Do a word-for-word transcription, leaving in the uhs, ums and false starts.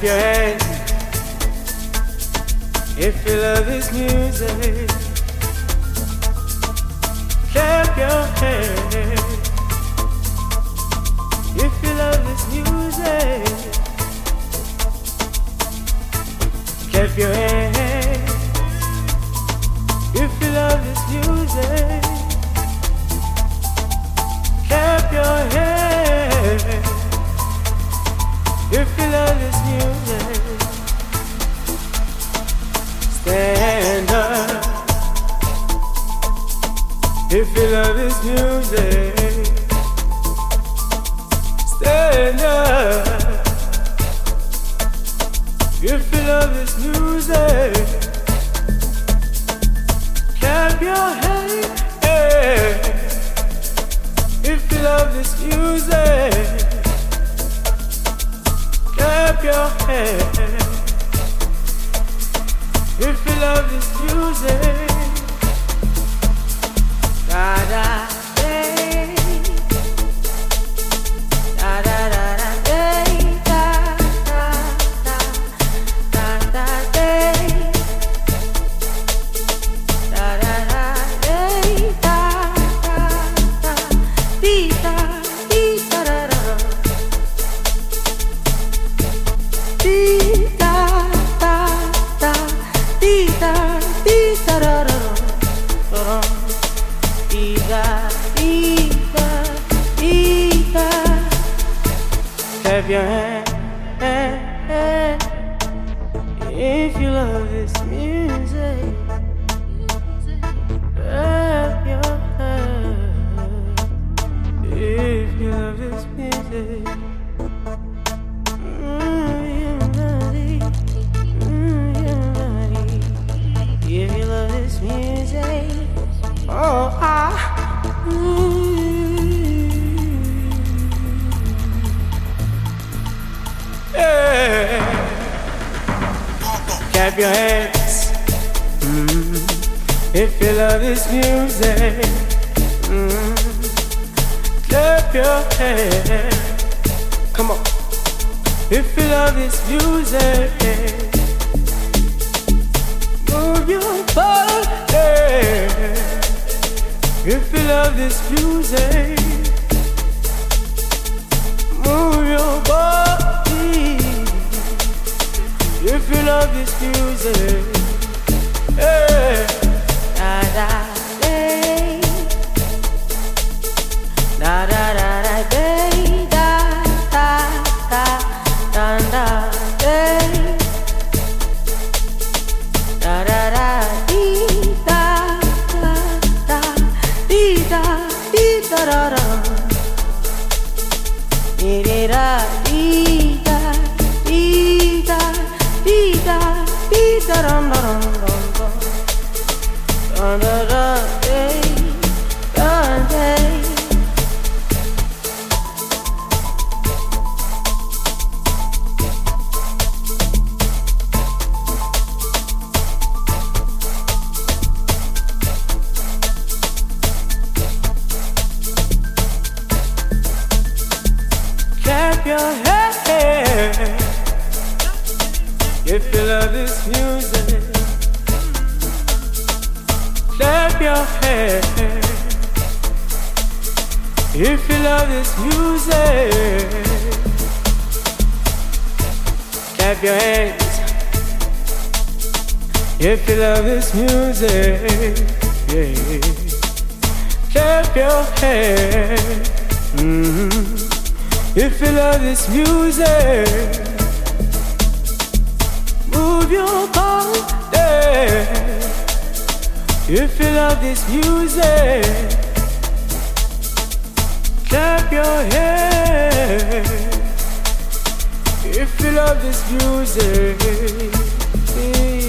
your hands if you love this music. Clap your hands if you love this music. Clap your hands if you love this music. Clap your hands if you love this music. Stand up if you love this music. Stand up if you love this music. Clap your hands if you love this music. Clap your hands if you love this music. Da da day, da da da da day, da da da da da day, da da da day, da da da dee da dee da da da dee da da da dee da dee da da da da. Ida, Ida, Ida. Clap your hand, hand, hand if you love this music. Clap your hand if you love this music. Mm, you love it. Mm, you love it. If you love this music. Oh, I. Yeah. Clap your hands mm. if you love this music. Mm. Clap your hands. Come on. If you love this music, move your body. If you love this music, move your body. If you love this music, hey. Da da day, da da da da day, da da da da da day, da da da dee da da da dee da dee da da da dee da dee da dee da dee da dee da dum dum dum dum da da day da day. Clap your hands if you love this music. Clap your hands if you love this music. Clap your hands if you love this music. Yeah. Clap your hands. Mm-hmm. If you love this music, move your body. If you love this music, clap your hands. If you love this music,